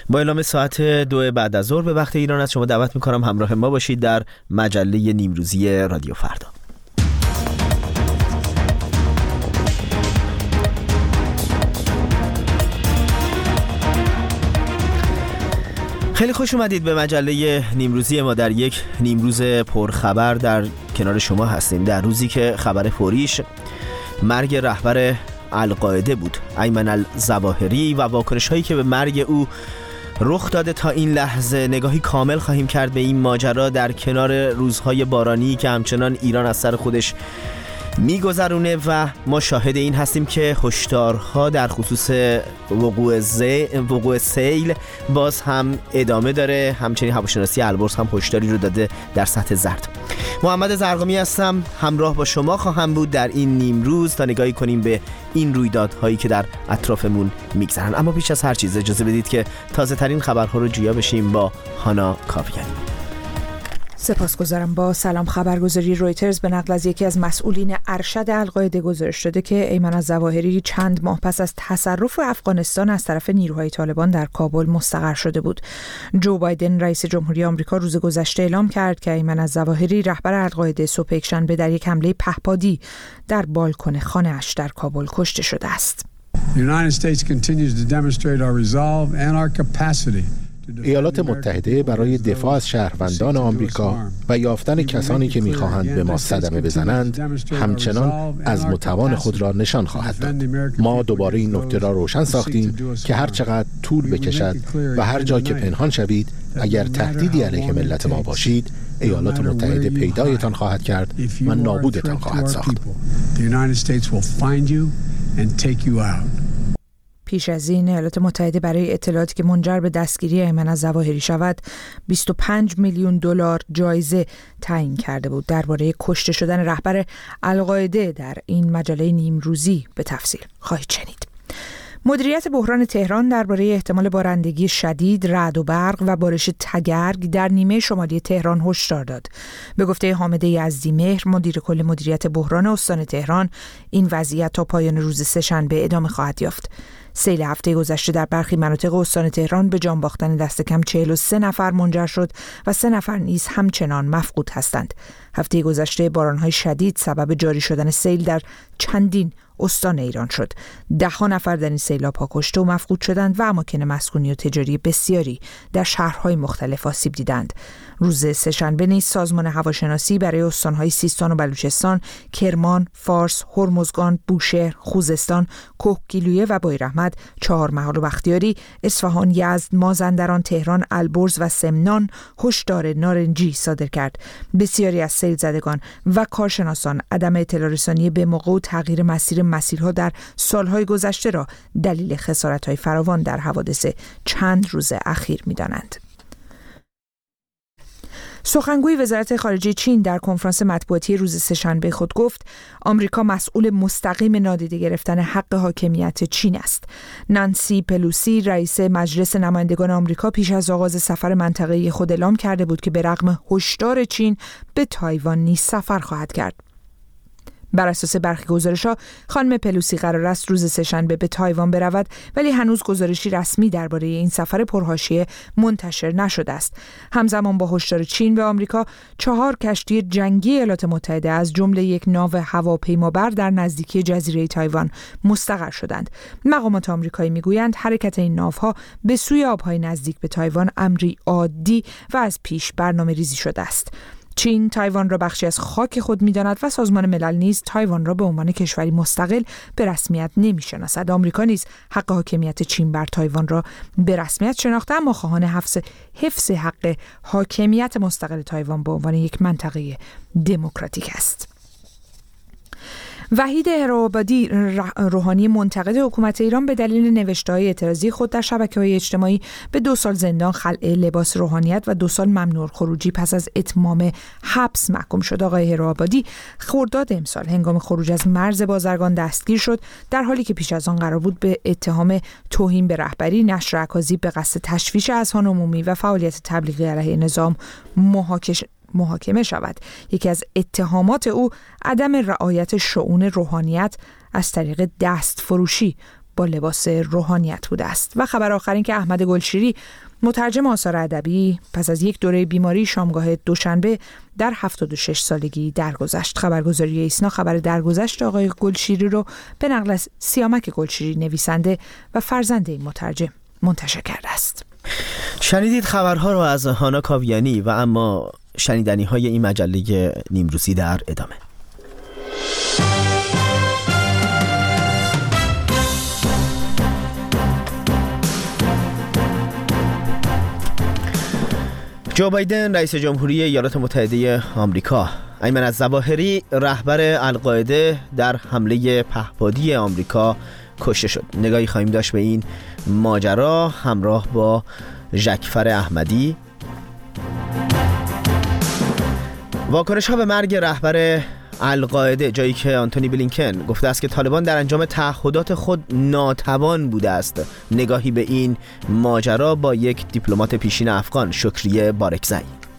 با اعلام ساعت 2 بعد از ظهر به وقت ایران از شما دعوت می‌کنم همراه ما باشید در مجله نیمروزی رادیو فردا. خیلی خوش اومدید به مجله نیمروزی ما. در یک نیمروز پرخبر در کنار شما هستیم، در روزی که خبر فوریش مرگ رهبر القاعده بود، ایمن الظواهری، و واکنش هایی که به مرگ او رخ داده تا این لحظه. نگاهی کامل خواهیم کرد به این ماجرا در کنار روزهای بارانی که همچنان ایران از سر خودش میگذرونه و ما شاهد این هستیم که هشدارها در خصوص وقوع سیل باز هم ادامه داره. همچنین هواشناسی البرز هم هشداری رو داده در سطح زرد. محمد زرقامی هستم، همراه با شما خواهم بود در این نیمروز تا نگاهی کنیم به این رویدادهایی که در اطرافمون میگذرن. اما پیش از هر چیز اجازه بدید که تازه ترین خبرها رو جویا بشیم با هانا کاویانی. سپاسگزارم. با سلام. خبرگزاری رویترز به نقل از یکی از مسئولین ارشد القاعده گزارش داده که ایمن الظواهری چند ماه پس از تصرف افغانستان از طرف نیروهای طالبان در کابل مستقر شده بود. جو بایدن رئیس جمهوری آمریکا روز گذشته اعلام کرد که ایمن الظواهری رهبر القاعده صبح یکشنبه در یک حمله پهپادی در بالکن خانه‌اش در کابل کشته شده است. ایالات متحده برای دفاع از شهروندان آمریکا و یافتن کسانی که می‌خواهند به ما صدمه بزنند همچنان از متوان خود را نشان خواهد داد. ما دوباره این نکته را روشن ساختیم که هر چقدر طول بکشد و هر جا که پنهان شوید، اگر تهدیدی علیه ملت ما باشید، ایالات متحده پیدایتان خواهد کرد و نابودتان خواهد ساخت. پیش از این ایالات متحده برای اطلاعاتی که منجر به دستگیری ایمن الظواهری شود 25 میلیون دلار جایزه تعیین کرده بود. درباره کشته شدن رهبر القاعده در این مجله نیمروزی به تفصیل خواهید شنید. مدیریت بحران تهران درباره احتمال بارندگی شدید، رعد و برق و بارش تگرگ در نیمه شمالی تهران هشدار داد. به گفته حامد یزدیمهر، مدیر کل مدیریت بحران استان تهران، این وضعیت تا پایان روز سه‌شنبه ادامه خواهد یافت. سیل هفته گذشته در برخی مناطق استان تهران به جان باختن دست کم 43 نفر منجر شد و 3 نفر نیز همچنان مفقود هستند. هفته گذشته باران‌های شدید سبب جاری شدن سیل در چندین استان ایران شد. 10 نفر در این سیلاب‌ها کشته و مفقود شدند و اماکن مسکونی و تجاری بسیاری در شهرهای مختلف آسیب دیدند. روز سه‌شنبه نیز سازمان هواشناسی برای استان‌های سیستان و بلوچستان، کرمان، فارس، هرمزگان، بوشهر، خوزستان، کوهگیلویه و بویراحمد، چهارمحال و بختیاری، اصفهان، یزد، مازندران، تهران، البرز و سمنان هشدار نارنجی صادر کرد. بسیاری از سیل زدگان و کارشناسان عدم اطلاع رسانی به موقع و تغییر مسیرها در سالهای گذشته را دلیل خسارت‌های فراوان در حوادث چند روز اخیر می‌دانند. سخنگوی وزارت خارجه چین در کنفرانس مطبوعاتی روز سه‌شنبه خود گفت آمریکا مسئول مستقیم نادیده گرفتن حق حاکمیت چین است. نانسی پلوسی رئیس مجلس نمایندگان آمریکا پیش از آغاز سفر منطقه‌ای خود اعلام کرده بود که به رغم هشدار چین به تایوان نیز سفر خواهد کرد. بر اساس برخی گزارش‌ها خانم پلوسی قرار است روز سه‌شنبه به تایوان برود، ولی هنوز گزارشی رسمی درباره این سفر پرحاشیه منتشر نشده است. همزمان با هشدار چین به آمریکا 4 کشتی جنگی ایالات متحده از جمله یک ناو هواپیمابر در نزدیکی جزیره تایوان مستقر شدند. مقامات آمریکایی میگویند حرکت این ناوها به سوی آب‌های نزدیک به تایوان امری عادی و از پیش برنامه‌ریزی شده است. چین تایوان را بخشی از خاک خود می‌داند و سازمان ملل نیز تایوان را به عنوان کشوری مستقل به رسمیت نمی‌شناسد. آمریکا نیز حق حاکمیت چین بر تایوان را به رسمیت شناخته، اما خواهان حفظ حق حاکمیت مستقل تایوان به عنوان یک منطقه دموکراتیک است. وحید هرآبادی روحانی منتقد حکومت ایران به دلیل نوشته‌های اعتراضی خود در شبکه‌های اجتماعی به 2 سال زندان، خلع لباس روحانیت و 2 سال ممنوع خروجی پس از اتمام حبس محکوم شد. آقای هرآبادی خرداد امسال هنگام خروج از مرز بازرگان دستگیر شد، در حالی که پیش از آن قرار بود به اتهام توهین به رهبری، نشر اکاذیب به قصد تشویش اذهان عمومی و فعالیت تبلیغی علیه نظام محاکمه شود. یکی از اتهامات او عدم رعایت شؤون روحانیت از طریق دست فروشی با لباس روحانیت بوده است. و خبر آخر این که احمد گلشیری مترجم آثار ادبی پس از یک دوره بیماری شامگاه دوشنبه در 76 سالگی درگذشت. خبرگزاری ایسنا خبر درگذشت آقای گلشیری رو به نقل از سیامک گلشیری نویسنده و فرزند این مترجم منتشر کرده است. شنیدید خبرها رو از هانا کاویانی و اما شنیدنی های این مجله نیمروزی در ادامه. جو بایدن رئیس جمهوری ایالات متحده آمریکا، ایمن الظواهری رهبر القاعده در حمله پهپادی آمریکا کشته شد. نگاهی خواهیم داشت به این ماجرا همراه با ژکفر احمدی. واکنش ها به مرگ رهبر القاعده، جایی که آنتونی بلینکن گفته است که طالبان در انجام تعهدات خود ناتوان بوده است. نگاهی به این ماجرا با یک دیپلمات پیشین افغان، شکریه بارکزئی.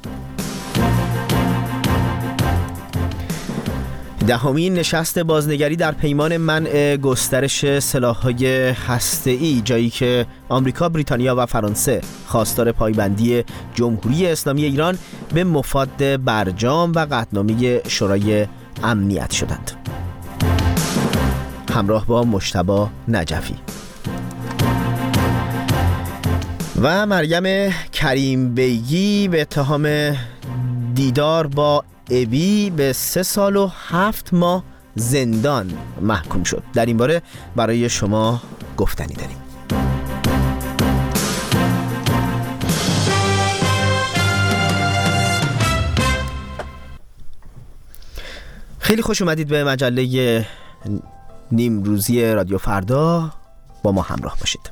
دهمین نشست بازنگری در پیمان منع گسترش سلاح‌های هسته‌ای، جایی که آمریکا، بریتانیا و فرانسه خواستار پایبندی جمهوری اسلامی ایران به مفاد برجام و قطعنامه شورای امنیت شدند. همراه با مجتبی نجفی. و مریم کریم بیگی به اتهام دیدار با ابی به 3 سال و 7 ماه زندان محکوم شد. در این باره برای شما گفتنی داریم. خیلی خوش اومدید به مجله نیمروزی رادیو فردا. با ما همراه باشید.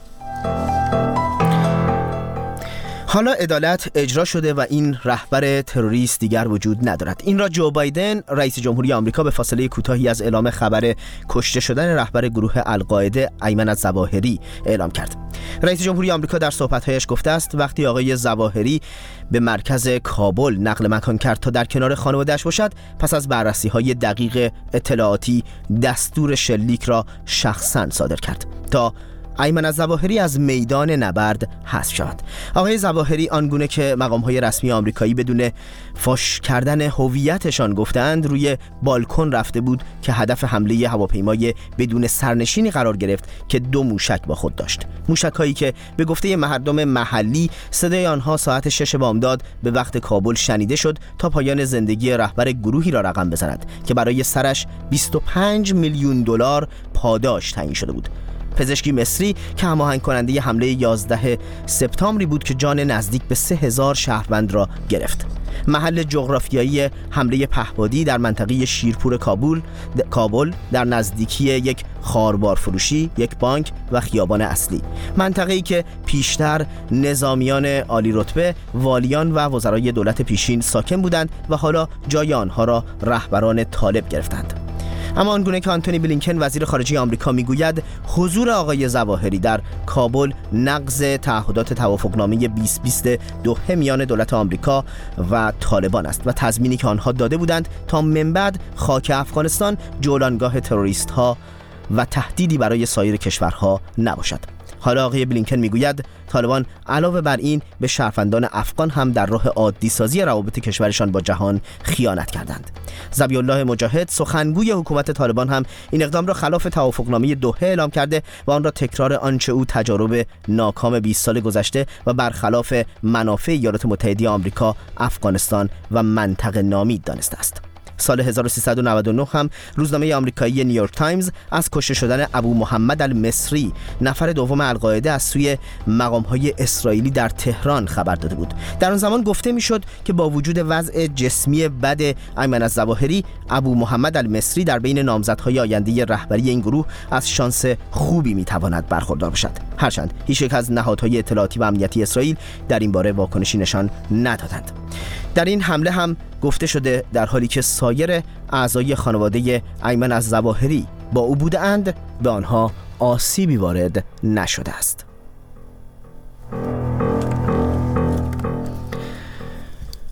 حالا عدالت اجرا شده و این رهبر تروریست دیگر وجود ندارد. این را جو بایدن رئیس جمهوری آمریکا به فاصله کوتاهی از اعلام خبر کشته شدن رهبر گروه القاعده ایمن الظواهری اعلام کرد. رئیس جمهوری آمریکا در صحبت‌هایش گفته است وقتی آقای ظواهری به مرکز کابل نقل مکان کرد تا در کنار خانواده‌اش باشد، پس از بررسی‌های دقیق اطلاعاتی دستور شلیک را شخصاً صادر کرد تا ایمن الظواهری از میدان نبرد حذف شد. آقای ظواهری آنگونه که مقام‌های رسمی آمریکایی بدون فاش کردن هویتشان گفتند روی بالکن رفته بود که هدف حمله هواپیمای بدون سرنشینی قرار گرفت که 2 موشک با خود داشت. موشک‌هایی که به گفته مردم محلی صدای آنها ساعت 6 بامداد به وقت کابل شنیده شد تا پایان زندگی رهبر گروهی را رقم بزند که برای سرش 25 میلیون دلار پاداش تعیین شده بود. پزشکی مصری که هماهنگ کننده حمله 11 سپتامبری بود که جان نزدیک به 3000 شهروند را گرفت. محل جغرافیایی حمله پهپادی در منطقه شیرپور کابل در نزدیکی یک خاربار فروشی، یک بانک و خیابان اصلی. منطقه‌ای که پیشتر نظامیان عالی رتبه، والیان و وزرای دولت پیشین ساکن بودند و حالا جای آنها را رهبران طالب گرفتند. اما آنگونه که آنتونی بلینکن وزیر خارجه آمریکا میگوید حضور آقای ظواهری در کابل نقض تعهدات توافقنامه 2022 میان دولت آمریکا و طالبان است و تضمینی که آنها داده بودند تا من بعد خاک افغانستان جولانگاه تروریست ها و تهدیدی برای سایر کشورها نباشد. حالا آقای بلینکن میگوید طالبان علاوه بر این به شهروندان افغان هم در راه عادی سازی روابط کشورشان با جهان خیانت کردند. ذبیح الله مجاهد سخنگوی حکومت طالبان هم این اقدام را خلاف توافقنامه دوحه اعلام کرده و آن را تکرار آنچه او تجارب ناکام 20 سال گذشته و برخلاف منافع ایالات متحده آمریکا، افغانستان و منطقه نامید دانسته است. سال 1399 هم روزنامه آمریکایی نیویورک تایمز از کشته شدن ابو محمد المصری، نفر دوم القاعده، از سوی مقام‌های اسرائیلی در تهران خبر داده بود. در آن زمان گفته میشد که با وجود وضع جسمی بد ایمن الظواهری، ابو محمد المصری در بین نامزدهای آینده رهبری این گروه از شانس خوبی میتواند برخوردار باشد. هرچند هیچ یک از نهادهای اطلاعاتی و امنیتی اسرائیل در این باره واکنشی نشان ندادند. در این حمله هم گفته شده در حالی که سایر اعضای خانواده ایمن الظواهری با او بودند، به آنها آسیبی وارد نشده است.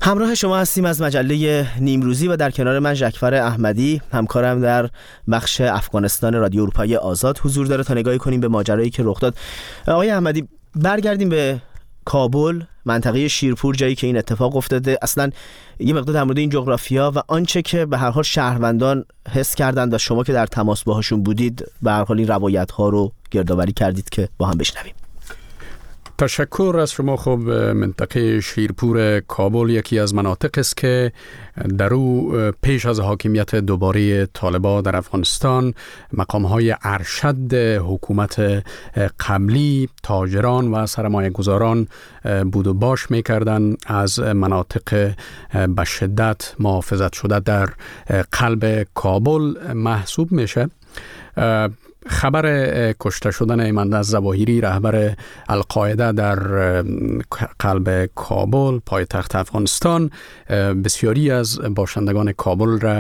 همراه شما هستیم از مجله نیمروزی و در کنار من ژکفر احمدی، همکارم در بخش افغانستان رادیو اروپایی آزاد حضور داره تا نگاهی کنیم به ماجرایی که رخ داد. آقای احمدی، برگردیم به کابل، منطقه شیرپور، جایی که این اتفاق افتاده. اصلا یه مقدار در مورد این جغرافیا و آنچه که به هر حال شهروندان حس کردند و شما که در تماس باهاشون بودید به هر حال این روایت‌ها رو گردآوری کردید که با هم بشنویم. تشکر از شما. خب منطقه شیرپور کابل یکی از مناطق است که در او پیش از حاکمیت دوباره طالبان در افغانستان مقام‌های ارشد حکومت قبلی تاجران و سرمایه گذاران بود و باش می‌کردن. از مناطق به شدت محافظت شده در قلب کابل محسوب میشه. خبر کشته شدن ایمن الظواهری رهبر القاعده در قلب کابل پایتخت افغانستان بسیاری از باشندگان کابل را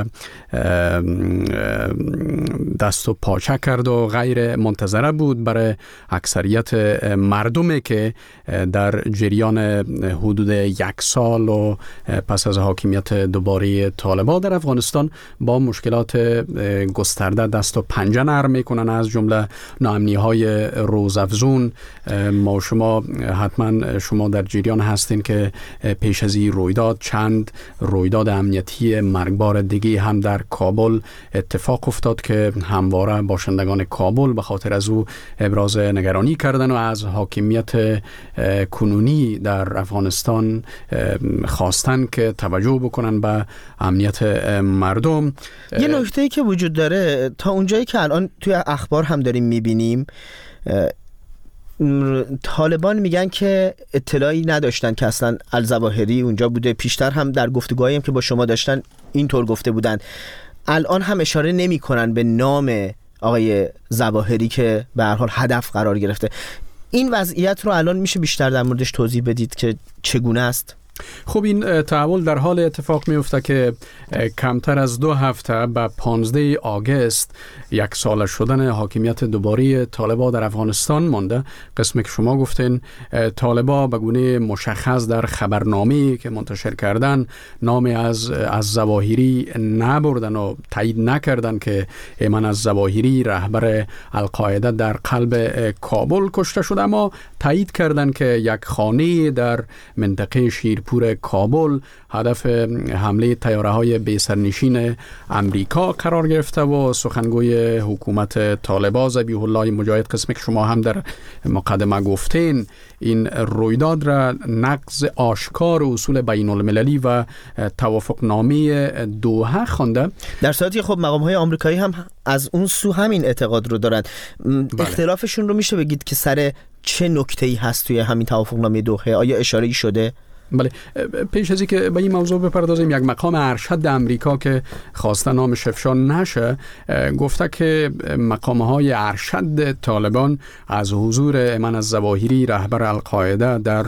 دست و پاچه کرد و غیر منتظره بود برای اکثریت مردمی که در جریان حدود 1 سال و پس از حاکمیت دوباره طالبان در افغانستان با مشکلات گسترده دست و پنجه نرم میکنن، از جمله ناامنی‌های روزافزون. ما شما حتما شما در جریان هستین که پیش از این رویداد چند رویداد امنیتی مرگبار دیگه هم در کابل اتفاق افتاد که همواره باشندگان کابل به خاطر از او ابراز نگرانی کردن و از حاکمیت کنونی در افغانستان خواستن که توجه بکنن به امنیت مردم. یه نکته‌ای که وجود داره، تا اونجایی که الان توی اخبار هم داریم میبینیم، طالبان میگن که اطلاعی نداشتن که اصلا الظواهری اونجا بوده. پیشتر هم در گفتگوهایی هم که با شما داشتن اینطور گفته بودن. الان هم اشاره نمی‌کنن به نام آقای ظواهری که به هر حال هدف قرار گرفته. این وضعیت رو الان میشه بیشتر در موردش توضیح بدید که چگونه است؟ خب این تحول در حال اتفاق میفته که کمتر از 2 هفته به 15 آگوست 1 سال شدن حاکمیت دوباره طالبان در افغانستان مانده. قسمی که شما گفتین طالبان به گونه مشخص در خبرنامه‌ای که منتشر کردن نام از ظواهری نبردن و تایید نکردن که ایمن الظواهری رهبر القاعده در قلب کابل کشته شده، اما تایید کردن که یک خانه در منطقه شیرپور کابل هدف حمله طیاره‌های بی‌سرنشین امریکا قرار گرفته و سخنگوی حکومت طالبان ذبیح الله مجاهد، قسمی که شما هم در مقدمه گفتین، این رویداد را نقض آشکار اصول بین المللی و توافقنامه دوحه خوانده، در صورتی خب مقام‌های آمریکایی هم از اون سو همین اعتقاد رو دارند. اختلافشون رو میشه بگید که سر چه نکته‌ای هست توی همین توافقنامه دوحه؟ آیا اشاره‌ای شده؟ بله، پیش از اینکه به این موضوع بپردازیم، یک مقام ارشد امریکا که خواسته نامش افشا نشه گفته که مقام‌های ارشد طالبان از حضور ایمن الظواهری رهبر القاعده در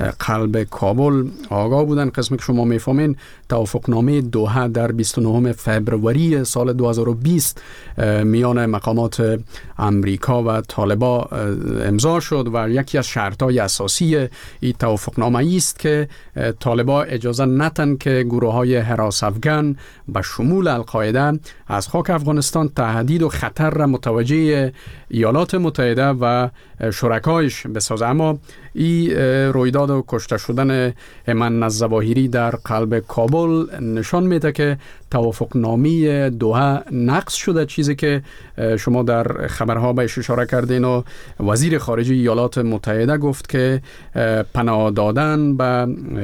قلب کابل آگاه بودن. قسمی که شما میفهمین توافقنامه دوحه در 29 فبروری سال 2020 میان مقامات امریکا و طالبان امضا شد و یکی از شرط‌های اساسی این توافقنامه است که طالبان اجازه ندن که گروه‌های حراس افغان به شمول القاعده از خاک افغانستان تهدید و خطر را متوجه ایالات متحده و شرکایش بسازه. اما این رویداد و کشته شدن ایمن الظواهری در قلب کابل نشان میده که توافقنامه دوحه نقض شده، چیزی که شما در خبرها بهش اشاره کردین و وزیر خارجه ایالات متحده گفت که پناه دادن به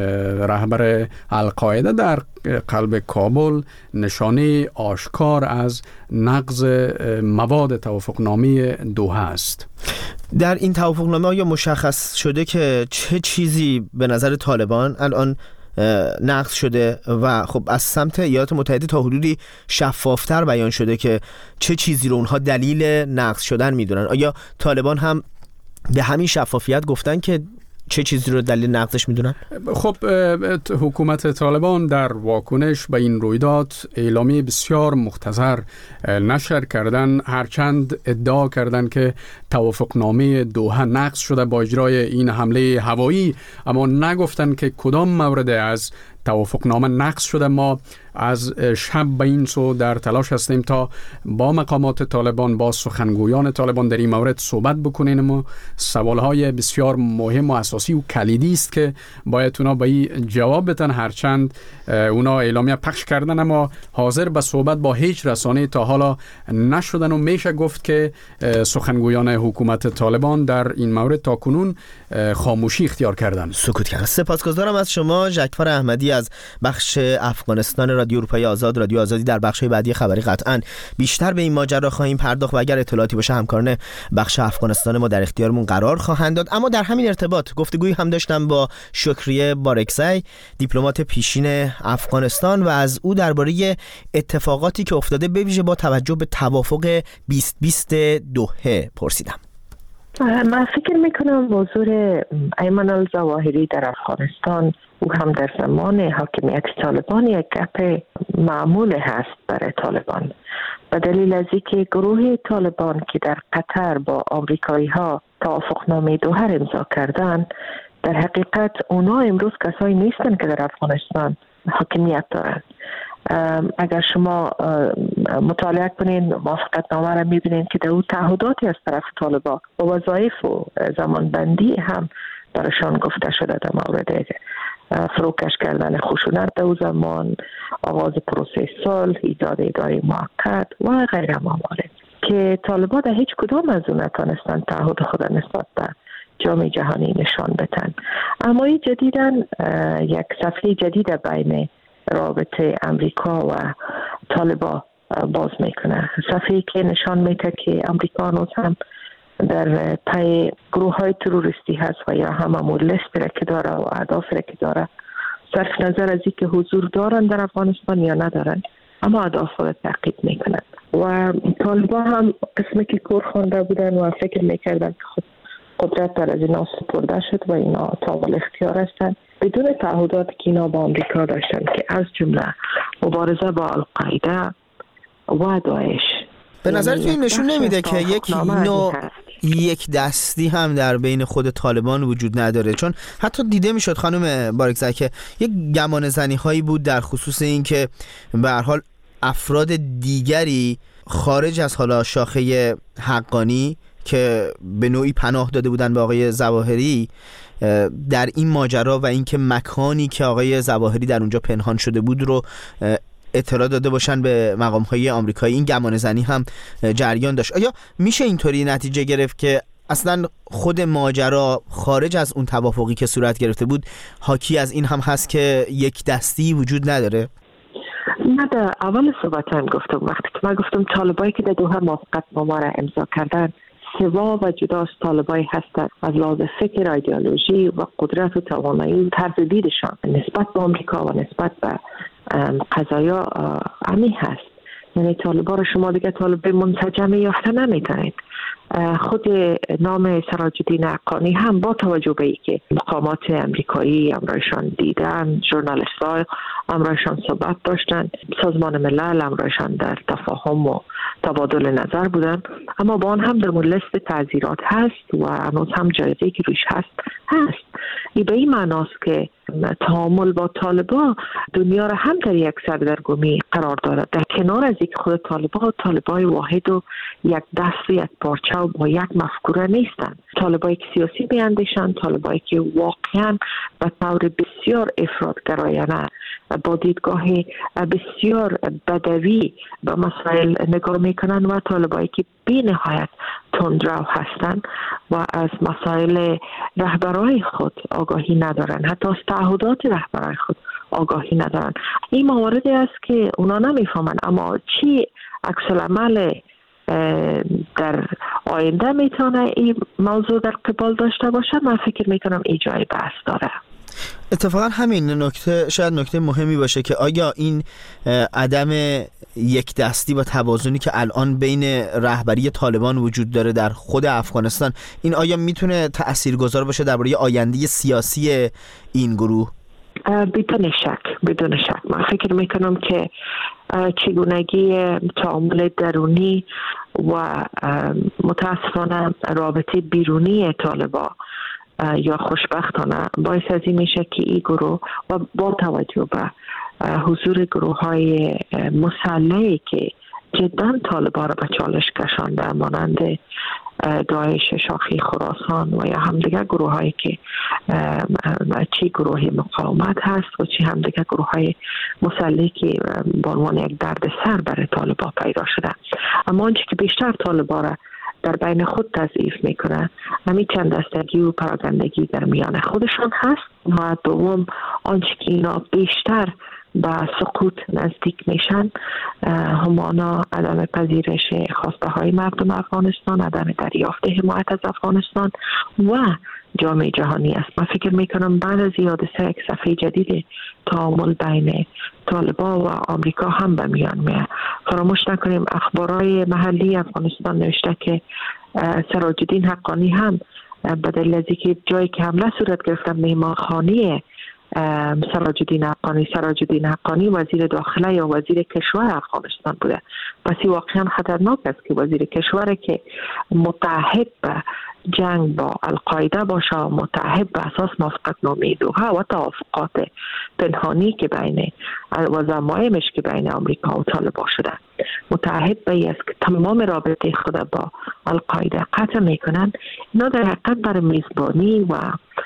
رهبر القاعده در قلب کابل نشانه آشکار از نقض مواد توافقنامه دوحه است. در این توافقنامه آیا مشخص شده که چه چیزی به نظر طالبان الان نقض شده و خب از سمت ایالات متحده تا حدودی شفافتر بیان شده که چه چیزی رو اونها دلیل نقض شدن میدونن؟ آیا طالبان هم به همین شفافیت گفتن که چه چیزی رو دلیل نقضش میدونن؟ خب حکومت طالبان در واکنش به این رویداد اعلامیه بسیار مختصر نشر کردن، هرچند ادعا کردن که توافقنامه دوحه نقض شده با اجرای این حمله هوایی، اما نگفتن که کدام مورد از توافقنامه نقض شده. ما از شب به این سو در تلاش هستیم تا با مقامات طالبان، با سخنگویان طالبان در این مورد صحبت بکنیم و سوالهای بسیار مهم و اساسی و کلیدی است که باید اونا به این جواب بدن. هرچند اونا اعلامیه پخش کردن اما حاضر به صحبت با هیچ رسانه تا حالا نشدن و میشه گفت که سخنگویان حکومت طالبان در این مورد تا کنون خاموشی اختیار کردن، سکوت کردن. سپاسگزارم از شما جعفر احمدی از بخش افغانستان رادیو اروپای آزاد، رادیو آزادی. در بخش‌های بعدی خبری قطعاً بیشتر به این ماجرا خواهیم پرداخت و اگر اطلاعاتی باشه همکاران بخش افغانستان ما در اختیارمون قرار خواهند داد. اما در همین ارتباط گفتگویی هم داشتم با شکریه بارکزی، دیپلمات پیشین افغانستان، و از او درباره اتفاقاتی که افتاده به ویژه با توجه به توافق 2020 دوحه پرسیدم. من فکر میکنم موضوع ایمن الظواهری در افغانستان او هم در زمان حاکمیت طالبان یک گپ معمول هست برای طالبان، به دلیل از اینکه گروه طالبان که در قطر با آمریکایی ها توافقنامه دوحه امضا کردن، در حقیقت اونا امروز کسایی نیستن که در افغانستان حاکمیت دارن. اگر شما مطالعه کنین موافقتنامه را میبینین که در اون تعهداتی از طرف طالبان و وظایف و زمانبندی هم برشان گفته شده در مورد فروکش کردن خشونت در اون زمان، آغاز پروسه صلح، ایجاد اداره موقت و غیره موارد که طالبان در هیچ کدام از اون نتونستن تعهد خود نسبت به جامعه جهانی نشان بدن. اما این جدیداً یک صفحه جدید بین رابطه امریکا و طالبان باز میکنه، صفحه‌ای که نشان میده که امریکا هنوز هم در پای گروه های تروریستی هست و یا هم امور لیست را که داره و اهداف را که داره، صرف نظر از اینکه حضور دارن در افغانستان یا ندارن، اما اهداف را تعقیب میکنن. و طالبان هم قسمی که کور خوانده بودن و فکر میکردن که خود قدرت در از اینا سپرده شد و اینا تاول اختیار هستن بدون تعهدات که اینا با امریکا داشتن که از جمله مبارزه با القاعده و داعش. به نظرتون این نشون نمیده که یک نوع یک دستی هم در بین خود طالبان وجود نداره؟ چون حتی دیده میشد خانم بارکزی که یک گمان زنی هایی بود در خصوص این که به هر حال افراد دیگری خارج از حالا شاخه حقانی که به نوعی پناه داده بودن به آقای ظواهری در این ماجرا و اینکه مکانی که آقای ظواهری در اونجا پنهان شده بود رو اطلاع داده باشن به مقام‌های آمریکایی. این گمان زنی هم جریان داشت. آیا میشه اینطوری نتیجه گرفت که اصلا خود ماجرا خارج از اون توافقی که صورت گرفته بود حاکی از این هم هست که یک دستی وجود نداره؟ نه، در اول صحبتم گفتم وقتی که من گفتم طالبایی که در دوحه موافقتنامه را امضا کردن سوا و جدا از طالبایی هستند از لحاظ فکر، ایدئولوژی و قدرت و توانایی طرز دیدشان نسبت به آمریکا و نسبت به قضایا عمی هست. یعنی طالبان را شما دیگه طالب منسجم یافته نمی‌دانید. خود نام سراج الدین حقانی هم با توجه به اینکه مقامات امریکایی امرایشان دیدن، ژورنالیست‌ها امرایشان صحبت داشتن، سازمان ملل امرایشان در تفاهم و تبادل نظر بودن، اما با آن هم در لیست تعزیرات هست و هنوز هم جایزه‌ای که روش هست. این به این معناست که تعامل با طالبان دنیا را هم در یک سردرگمی قرار دارد، در کنار از اینکه خود طالبان واحد و یک دست و یک پارچه و با یک مفکوره نیستند. طالبانی که سیاسی میاندیشند، طالبانی که واقعا به طور بسیار افراطگرایانه با دیدگاه بسیار بدوی به مسائل نگاه میکنند و طالبانی که بی نهایت تندرو هستند و از مسائل رهبرای خود آگاهی ندارند، حتی از تعهدات رهبرای خود آگاهی ندارند. این مواردی است که اونا نمیفهمند، اما چی عکس العمل در آینده میتونه این موضوع در قبال داشته باشه، من فکر میکنم این جای بحث داره. اتفاقا همین نکته شاید نکته مهمی باشه که آیا این عدم یک دستی و توازنی که الان بین رهبری طالبان وجود داره در خود افغانستان، این آیا میتونه تاثیرگذار باشه درباره آینده سیاسی این گروه؟ بدون شک من فکر میکنم که چگونگی تعامل درونی و متاسفانه رابطه بیرونی طالبان یا خوشبختانه باعث از این میشه که این گروه و با توجه به حضور گروه های مسلحی که جدا طالبان را به چالش کشانده مانند داعش شاخی خراسان و یا هم دیگر گروه هایی که چی گروه مقاومت هست و چی هم دیگر گروه های مسلحی که به عنوان یک درد سر برای طالبان پیدا شده. اما آنچه که بیشتر طالبان را در بین خود تضعیف میکنه همین چند دستگی و پراگندگی در میان خودشان هست و دوم آنچه که اینا بیشتر به سقوط نزدیک میشن همانا عدم پذیرش خواسته های مردم افغانستان، عدم دریافت حمایت از افغانستان و جامعه جهانی است. من فکر میکنم بعد از حادثه یک صفحه جدید تعامل بین طالبان و آمریکا هم به میان میاد. فراموش نکنیم اخبارهای محلی افغانستان نوشته که سراج الدین حقانی هم به دلیل از اینکه جایی که حمله صورت گرفته مهمانخانه سراج الدین حقانی وزیر داخله یا وزیر کشور افغانستان بوده. پس این واقعا خطرناک است که وزیر کشور که متعهد به جنگ با القاعده باشه و متعهد به اساس موافقتنامه دوحه و توافقات پنهانی که بین و ضمایمش که بین آمریکا و طالبان شده متعهد به این است که تمام رابطه خود با القاعده قطع میکنن. اینا در حقیقت برای میزبانی و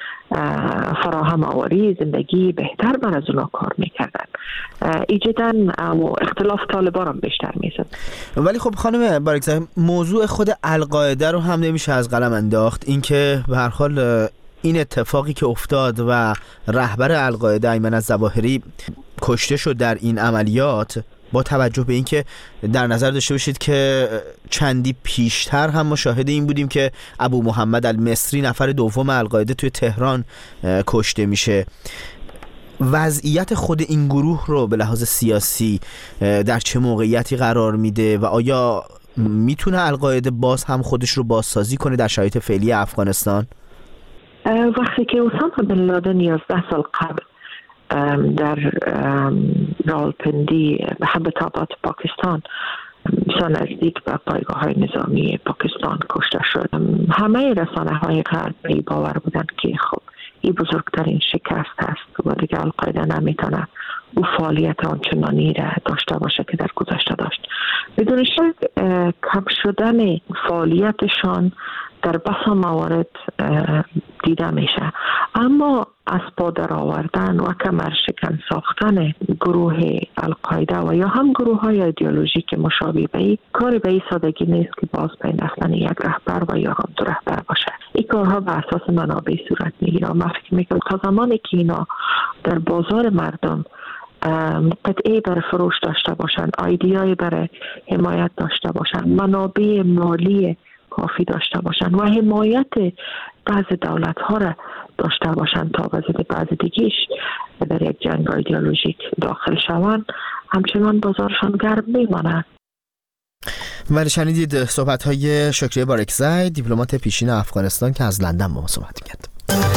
فراهم آوری زندگی بهتر بر از اونا کار میکردن. ایجاداً اختلاف طالبان هم بیشتر میشد. ولی خب خانم بارکزاده، موضوع خود القاعده رو هم نمیشه از قلم انداخت. اینکه به هر حال این اتفاقی که افتاد و رهبر القاعده ایمن الظواهری کشته شد در این عملیات، با توجه به اینکه در نظر داشته باشید که چندی پیشتر هم ما شاهد این بودیم که ابو محمد المصری نفر دوم القاعده توی تهران کشته میشه، وضعیت خود این گروه رو به لحاظ سیاسی در چه موقعیتی قرار میده و آیا میتونه القاعده باز هم خودش رو بازسازی کنه در شرایط فعلی افغانستان؟ وقتی که اسامه بن لادن 11 سال قبل در راولپندی به حبتابات پاکستان نزدیک به پایگاه های نظامی پاکستان کشته شد، همه رسانه های غربی باور بودند که خب این بزرگترین شکست است و دیگه القاعده نمیتونه او فعالیت آنچنانی را داشته باشه که در گذشته داشت. بدون شک کم شدن فعالیتشان در بسا موارد دیده میشه، اما از پا در آوردن و کمر شکن ساختن گروه القاعده و یا هم گروه های ایدئولوژیک مشابه به این کار به این سادگی نیست که باز پیوستن یک رهبر و یا هم دو رهبر باشه. این کارها به اساس منابع صورت میگیره. من فکر میکنم تا زمانی که اینا در بازار مردم قطعه برای فروش داشته باشن، ایده‌ای برای حمایت داشته باشن، منابع مالی کافی داشته باشن و حمایت بعض دولت ها را داشته باشن تا بعض دیگیش در یک جنگ ایدئولوژیک داخل شوند، همچنان بازارشان گرم میماند. ولی شنیدید صحبت های شکریه بارکزاده، دیپلمات پیشین افغانستان که از لندن با ما صحبت کرد.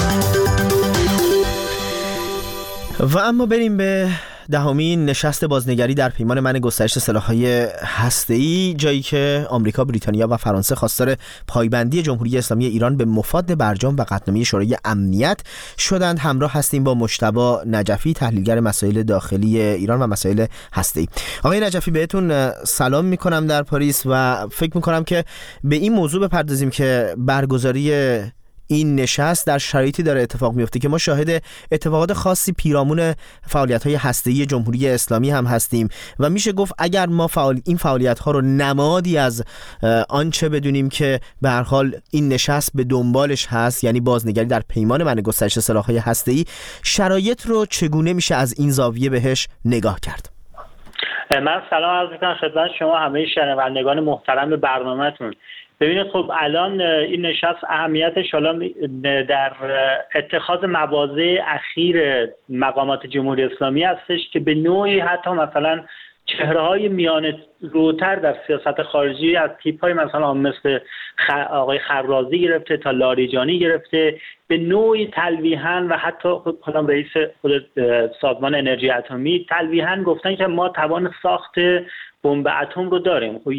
و اما بریم به دهمین نشست بازنگری در پیمان منع گسترش سلاح‌های هسته‌ای، جایی که آمریکا، بریتانیا و فرانسه خواستار پایبندی جمهوری اسلامی ایران به مفاد برجام و قطعنامه شورای امنیت شدند. همراه هستیم با مجتبی نجفی، تحلیلگر مسائل داخلی ایران و مسائل هسته‌ای. آقای نجفی، بهتون سلام می‌کنم در پاریس و فکر می‌کنم که به این موضوع بپردازیم که برگزاری این نشست در شرایطی داره اتفاق میفته که ما شاهد اتفاقات خاصی پیرامون فعالیت‌های هسته‌ای جمهوری اسلامی هم هستیم و میشه گفت اگر ما این فعالیت‌ها رو نمادی از آنچه بدونیم که به هر حال این نشست به دنبالش هست، یعنی بازنگری در پیمان منع گسترش سلاح‌های هسته‌ای، شرایط رو چگونه میشه از این زاویه بهش نگاه کرد؟ من سلام عرض می‌کنم خدمت شما همه شنوندگان محترم برنامه‌تون. ببینید خب الان این نشست اهمیتش حالا در اتخاذ مواضع اخیر مقامات جمهوری اسلامی هستش که به نوعی حتی مثلا چهره‌های میان روتر در سیاست خارجی از تیپ‌های مثلا مثل آقای خرازی گرفته تا لاریجانی گرفته به نوعی تلویحاً و حتی خودم رئیس خود سازمان انرژی اتمی تلویحاً گفتن که ما توان ساخت بمب اتم رو داریم. خب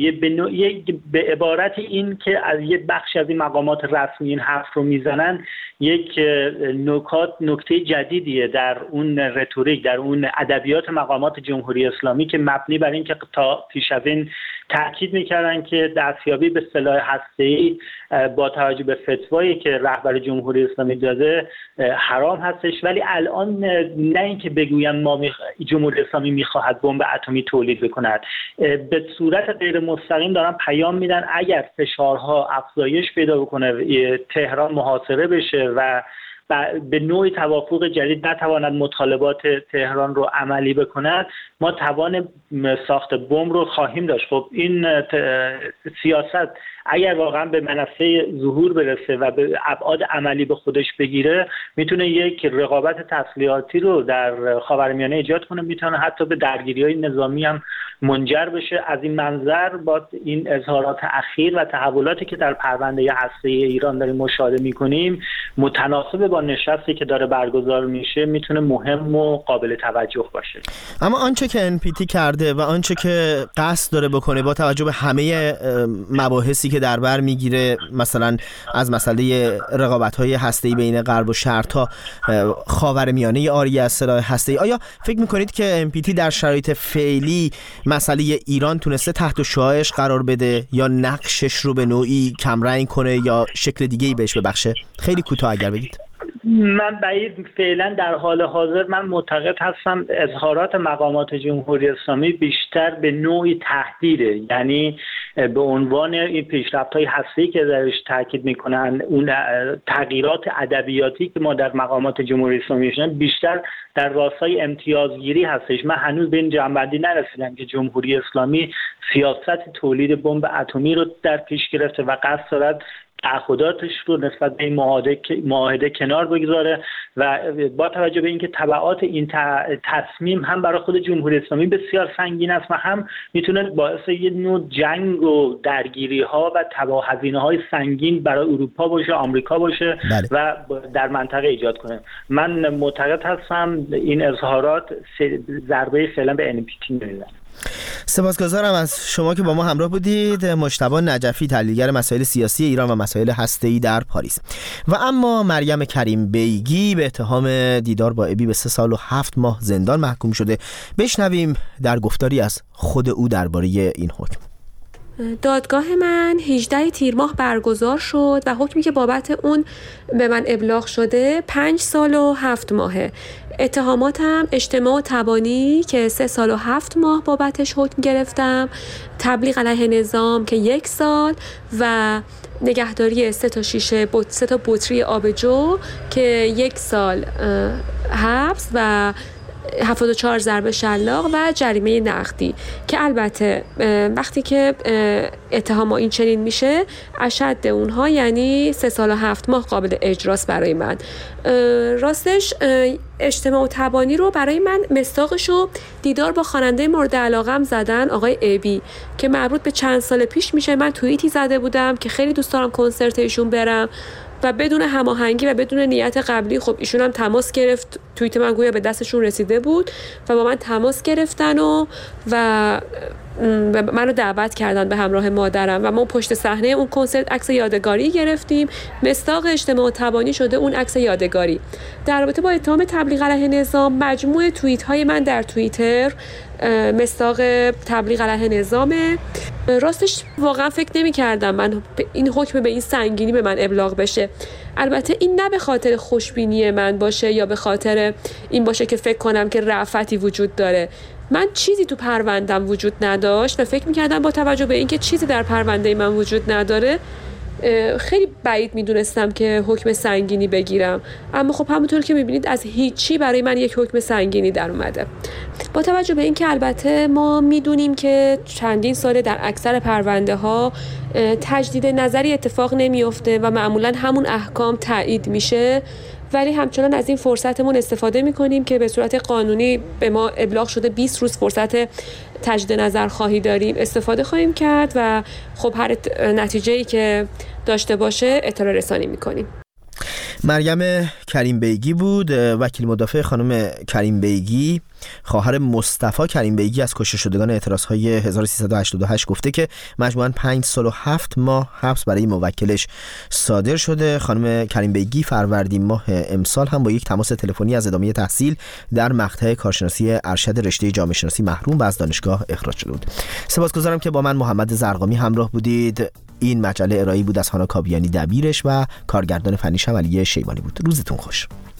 به عبارت این که از یه بخش از این مقامات رسمی این حرف رو میزنن، یک نکته جدیدیه در اون رتوریک، در اون ادبیات مقامات جمهوری اسلامی که مبنی بر این که تا پیش از این تاکید میکردن که دستیابی به سلاح هسته‌ای با توجه به فتوایی که رهبر جمهوری اسلامی داده حرام هستش، ولی الان نه اینکه بگویم جمهوری اسلامی میخواهد بمب اتمی تولید بکند، به صورت غیر مستقیم دارن پیام میدن اگر فشارها افزایش پیدا بکنه، تهران محاصره بشه و به نوعی توافق جدید نتواند مطالبات تهران رو عملی بکند، ما توان ساخت بمب رو خواهیم داشت. خب این سیاست اگر واقعا به منصه ظهور برسه و به ابعاد عملی به خودش بگیره، میتونه یک رقابت تسلیحاتی رو در خاورمیانه ایجاد کنه، میتونه حتی به درگیری‌های نظامی هم منجر بشه. از این منظر با این اظهارات اخیر و تحولاتی که در پرونده هسته‌ای ایران داریم مشاهده میکنیم، متناسب با نشستی که داره برگزار میشه، میتونه مهم و قابل توجه باشه. اما آنچه که NPT کرده و آنچه که قصد داره بکنه با توجه به همه مباحثی که در بر میگیره، مثلا از مسئله رقابت‌های هسته‌ای بین غرب و شرق تا خاورمیانه عاری از سلاح هسته‌ای، آیا فکر میکنید که NPT در شرایط فعلی مسئله ایران تونسته تحت شعاعش قرار بده یا نقشش رو به نوعی کمرنگ کنه یا شکل دیگه‌ای بهش ببخشه؟ خیلی کوتاه اگر بگید. من بعید فعلا در حال حاضر من معتقد هستم اظهارات مقامات جمهوری اسلامی بیشتر به نوعی تهدیده، یعنی به عنوان این پیشرفت‌های هسته‌ای که درش تاکید میکنن، اون تغییرات ادبیاتی که ما در مقامات جمهوری اسلامی می‌بینیم بیشتر در راستای امتیازگیری هستش. من هنوز به این جنبندی نرسیدم که جمهوری اسلامی سیاست تولید بمب اتمی رو در پیش گرفته و قصد دارد تعهداتش رو نسبت به این معاهده کنار بگذاره و با توجه به اینکه تبعات این تصمیم هم برای خود جمهوری اسلامی بسیار سنگین است و هم میتونه باعث یه نوع جنگ و درگیری ها و هزینه های سنگین برای اروپا باشه، آمریکا باشه و در منطقه ایجاد کنه. من معتقد هستم این اظهارات ضربه فعلا به NPT میزنه. سپاسگزارم از شما که با ما همراه بودید. مجتبی نجفی، تحلیلگر مسائل سیاسی ایران و مسائل هسته‌ای در پاریس. و اما مریم کریم بیگی به اتهام دیدار با ابی به 3 سال و 7 ماه زندان محکوم شده. بشنویم در گفتاری از خود او درباره این حکم. دادگاه من 18 تیر ماه برگزار شد و حکمی که بابت اون به من ابلاغ شده 5 سال و 7 ماهه. اتهاماتم اجتماع و تبانی که 3 سال و 7 ماه بابتش حکم گرفتم، تبلیغ علیه نظام که 1 سال و نگهداری 3 تا بطری آبجو که 1 سال حبس و 74 ضرب شلاق و جریمه نقدی، که البته وقتی که اتهام این چنین میشه اشد اونها یعنی 3 سال و 7 ماه قابل اجراست برای من. راستش اجتماع و تبانی رو برای من مصداقشو دیدار با خواننده مورد علاقم زدن، آقای ابی، که مربوط به چند سال پیش میشه. من توییتی زده بودم که خیلی دوست دارم کنسرت ایشون برم و بدون هماهنگی و بدون نیت قبلی خب ایشون هم تماس گرفت، توییت من گویا به دستشون رسیده بود و با من تماس گرفتن و منو دعوت کردن به همراه مادرم و ما پشت صحنه اون کنسرت عکس یادگاری گرفتیم. مصداق اجتماع تبانی شده اون عکس یادگاری. در رابطه با اتهام تبلیغ علیه نظام، مجموع توییت های من در توییتر مصداق تبلیغ علیه نظامه. راستش واقعا فکر نمی کردم من این حکم به این سنگینی به من ابلاغ بشه. البته این نه به خاطر خوشبینی من باشه یا به خاطر این باشه که فکر کنم که رأفتی وجود داره. من چیزی تو پروندم وجود نداشت و فکر می‌کردم با توجه به اینکه چیزی در پرونده من وجود نداره خیلی بعید میدونستم که حکم سنگینی بگیرم، اما خب همونطور که میبینید از هیچی برای من یک حکم سنگینی در اومده. با توجه به اینکه البته ما میدونیم که چندین ساله در اکثر پرونده ها تجدید نظری اتفاق نمیفته و معمولا همون احکام تایید میشه، ولی همچنان از این فرصتمون استفاده میکنیم که به صورت قانونی به ما ابلاغ شده 20 روز فرصت تجدید نظر خواهی داریم، استفاده خواهیم کرد و خب هر نتیجه‌ای که داشته باشه اطلاع رسانی میکنیم. مریم کریم بیگی بود. وکیل مدافع خانم کریم بیگی، خواهر مصطفی کریم بیگی از کشته شدگان اعتراض‌های 1388 گفته که مجموعاً 5 سال و 7 ماه حبس برای موکلش صادر شده. خانم کریم بیگی فروردین ماه امسال هم با یک تماس تلفنی از ادامه تحصیل در مقطع کارشناسی ارشد رشته جامعه شناسی محروم و از دانشگاه اخراج شده بود. سپاسگزارم که با من محمد زرقامی همراه بودید. این مجله ارائه‌ای بود از هانا کابیانی دبیرش و کارگردان فنی علی شیبانی بود. روزتون خوش.